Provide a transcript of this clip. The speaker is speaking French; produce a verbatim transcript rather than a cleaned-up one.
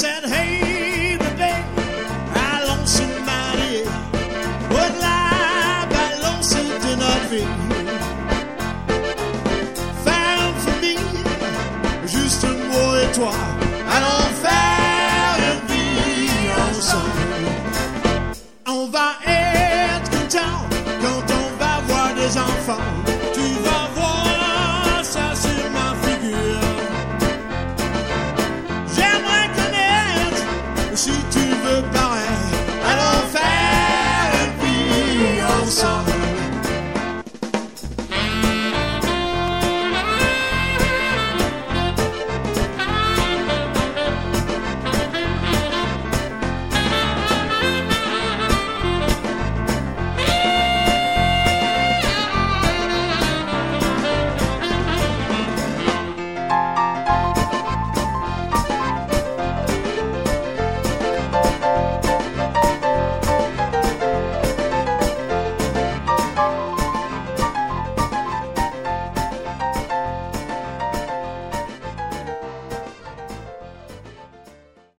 said, hey, baby, allons se marier. Would la balance de notre vie. Femme, famille, juste moi et toi. Allons faire une vie ensemble. On va être content quand on va voir des enfants.